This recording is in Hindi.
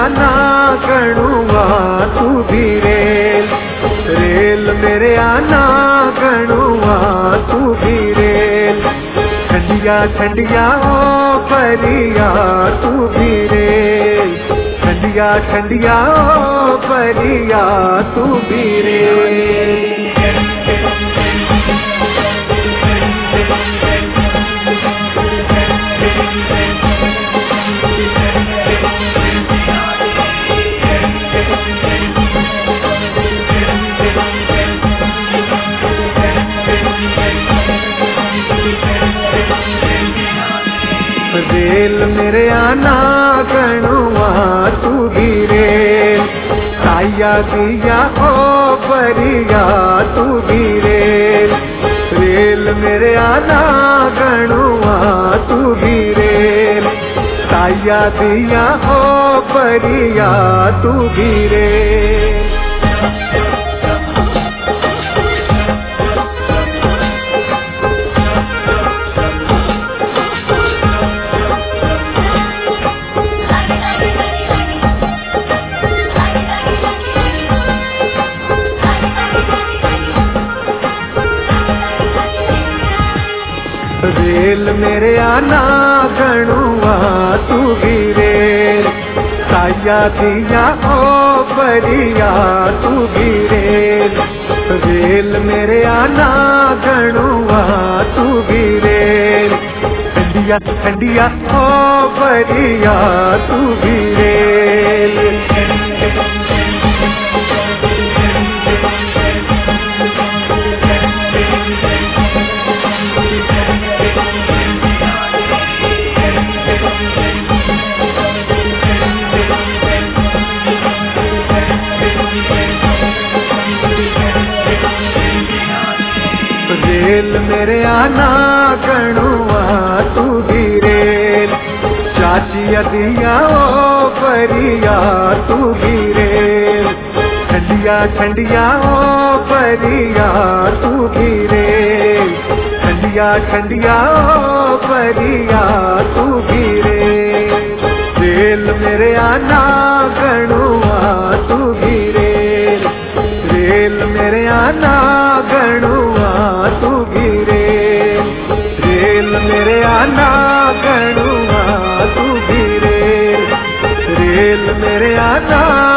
आना गणुआ तू भी रेल, रेल मेरे आना गणुआ तू भी रेल। ठंडिया ठंडिया ओ परिया तू भी रेल, ठंडिया ठंडिया ओ परिया तू भी रेल। रेल मेरे आना गणुआ तू भी रेल, साया दिया ओ परिया तू भी रेल, रेल मेरे आना गणुआ तू भी रेल, साया दिया ओ परिया तू भी रेल। रेल मेरे आना गणुआ तू भी रेल, साया दिया ओ परिया तू भी रेल, रेल मेरे आना गणुआ तू भी रेल, ठंडिया ठंडिया ओ परिया तू भी रेल। रेल मेरे आना गणुआ तू भी रेल, चाची दिया ओ परिया तू भी रेल, ठंडिया ठंडिया ओ परिया तू भी रेल, ठंडिया ठंडिया ओ परिया तू भी रेल। रेल मेरे आना गणुआ तू भी रेल, रेल मेरे आना गणुआ तू भी रेल, रेल मेरे आना गणुआ तू भी रेल, रेल मेरे आना